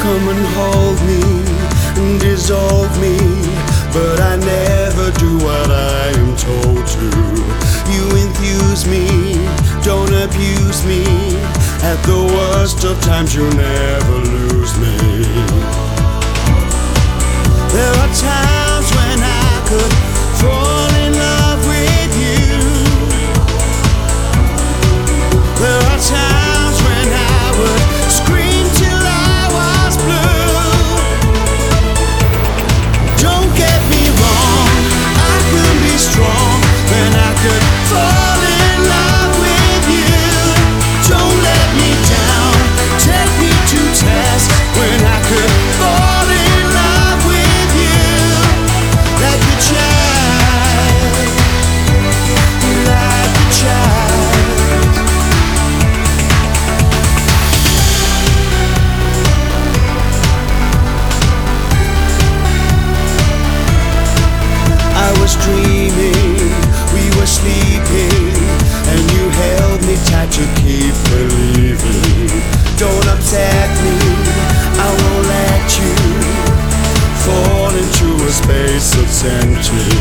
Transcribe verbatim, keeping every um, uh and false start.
Come and hold me and dissolve me, but I never do what I am told to. You enthuse me, don't abuse me. At the worst of times you never lose me. There are times when I could fall in love with you. There are times when I would scream till I was blue. Don't get me wrong, I could be strong when I could fall in love with you. Don't let me down, take me to task when I could fall in love with you. Like a child, like a child. I was dreaming, we were sleeping, and you held me tight to keep believing. Don't upset me, I won't let you fall into a space that's empty.